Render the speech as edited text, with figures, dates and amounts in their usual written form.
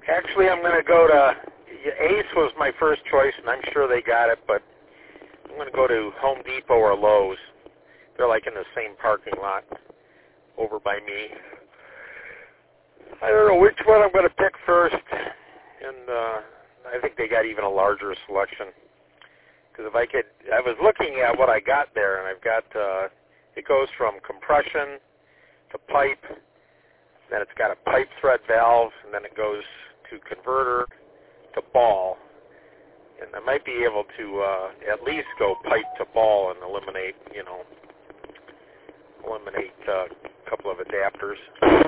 Actually, I'm going to go to Ace was my first choice, and I'm sure they got it, but I'm going to go to Home Depot or Lowe's. They're like in the same parking lot over by me. I don't know which one I'm going to pick first, and I think they got even a larger selection. Because I was looking at what I got there, and I've got, it goes from compression to pipe, then it's got a pipe thread valve, and then it goes to converter to ball. And I might be able to at least go pipe to ball and eliminate a couple of adapters.